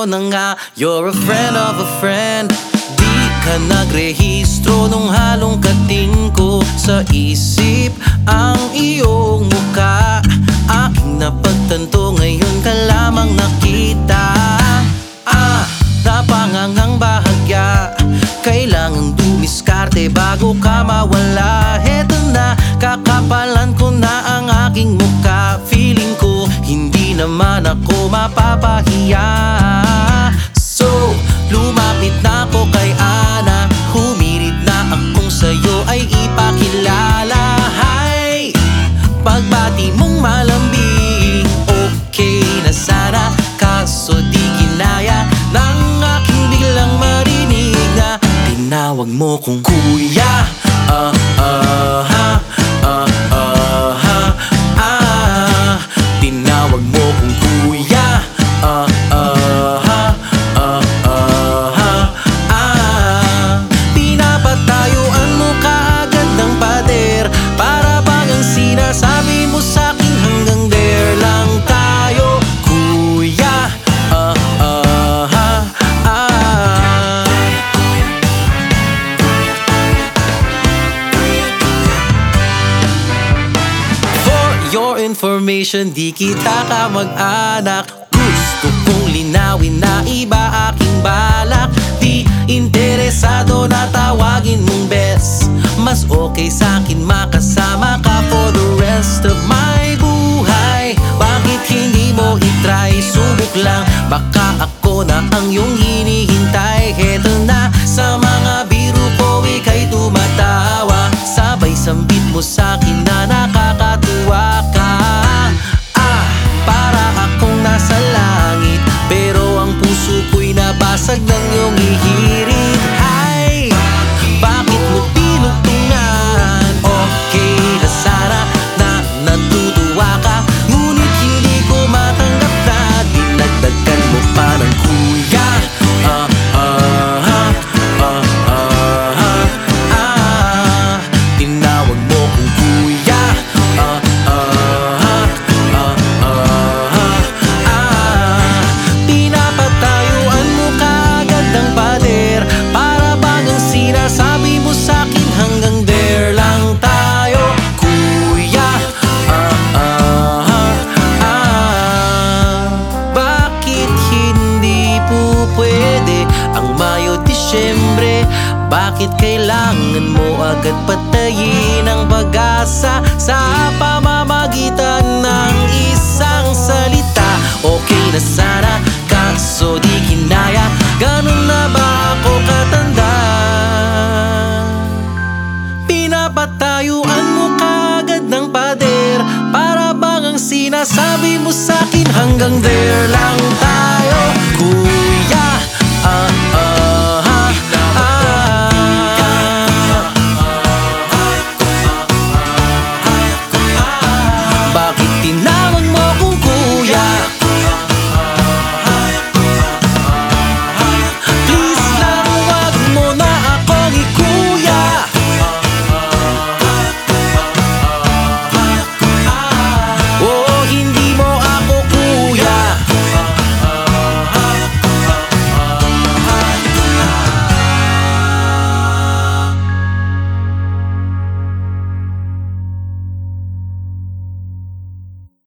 ko na nga, you're a friend of a friend. Di ka nagrehistro nung halong kating ko. Sa isip ang iyong muka, aking napagtanto, ngayon ka lamang nakita. Napangangang bahagya, kailangang dumiskarte bago ka mawala. Heto na, kakapalan ko na ang aking muka. Feeling ko, hindi naman ako mapapahiya. So, lumapit na ako kay Ana, humirit na akong sa'yo ay ipakilala. Hi! Pagbati mong malambing, okay na sana, kaso di kinaya ng aking biglang marinig na tinawag mo kong kuya. Tinawag mo kong kuya. Pinapatayuan mo kaagad ng pader, para bang ang sinasabi mo sa'kin hanggang there lang tayo, kuya. For your information, di kita ka mag-anak. Gusto kong linawin na iba aking balak. Di interesado na tawagin mong best. Mas okay sa'kin makasama ka for the rest of my buhay. Bakit hindi mo itry? Subok lang, baka ako na ang iyong hinihintay. Heto na, sa mga biro ko ika'y tumatawa. Sabay sambit mo sa'kin na nakakatuwa ka. Para akong nasa langit, pero ang puso ko'y nabasag ng iyong ihirit. Hay! Bakit mo tinugtungan? Okay na sana na natutuwa ka, ngunit hindi ko matanggap na dinagdagan mo pa ng kuya. Tinawag mo kong kuya. Pinapatayuan mo kaagad ng pader, para bang ang sinasabi mo sa'kin hanggang there lang tayo, kuya. Bakit hindi po pwede ang Mayo, Disyembre? Bakit kailangan mo agad patayin ang pag-asa sa pamamagitan ng isang salita? Okay na sana, kaso di kinaya. Ganun na ba ako katanda? Pinapatayuan mo kaagad ng pader, para bang ang sinasabi mo sa'kin hanggang there lang